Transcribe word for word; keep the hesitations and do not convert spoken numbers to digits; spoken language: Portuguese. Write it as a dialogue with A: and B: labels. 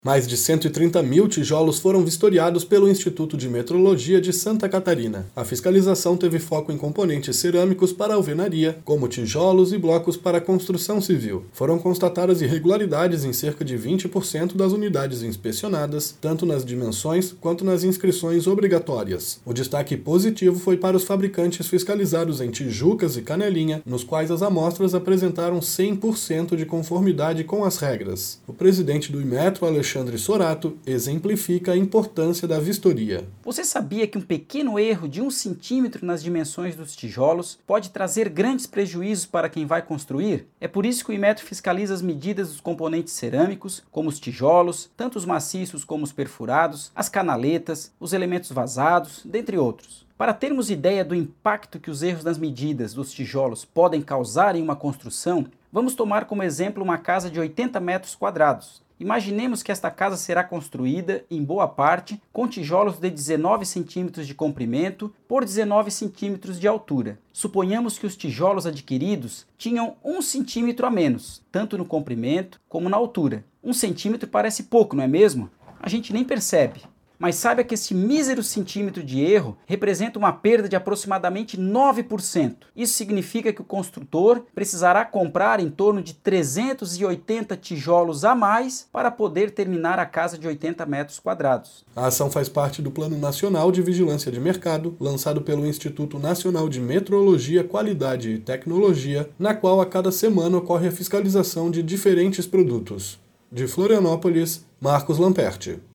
A: Mais de cento e trinta mil tijolos foram vistoriados pelo Instituto de Metrologia de Santa Catarina. A fiscalização teve foco em componentes cerâmicos para alvenaria, como tijolos e blocos para construção civil. Foram constatadas irregularidades em cerca de vinte por cento das unidades inspecionadas, tanto nas dimensões quanto nas inscrições obrigatórias. O destaque positivo foi para os fabricantes fiscalizados em Tijucas e Canelinha, nos quais as amostras apresentaram cem por cento de conformidade com as regras. O presidente do Imetro, Alexandre Alexandre Sorato, exemplifica a importância da vistoria.
B: Você sabia que um pequeno erro de um centímetro nas dimensões dos tijolos pode trazer grandes prejuízos para quem vai construir? É por isso que o Imetro fiscaliza as medidas dos componentes cerâmicos, como os tijolos, tanto os maciços como os perfurados, as canaletas, os elementos vazados, dentre outros. Para termos ideia do impacto que os erros nas medidas dos tijolos podem causar em uma construção, vamos tomar como exemplo uma casa de oitenta metros quadrados. Imaginemos que esta casa será construída, em boa parte, com tijolos de dezenove centímetros de comprimento por dezenove centímetros de altura. Suponhamos que os tijolos adquiridos tinham um centímetro a menos, tanto no comprimento como na altura. Um centímetro parece pouco, não é mesmo? A gente nem percebe. Mas saiba que esse mísero centímetro de erro representa uma perda de aproximadamente nove por cento. Isso significa que o construtor precisará comprar em torno de trezentos e oitenta tijolos a mais para poder terminar a casa de oitenta metros quadrados.
A: A ação faz parte do Plano Nacional de Vigilância de Mercado, lançado pelo Instituto Nacional de Metrologia, Qualidade e Tecnologia, na qual a cada semana ocorre a fiscalização de diferentes produtos. De Florianópolis, Marcos Lamperti.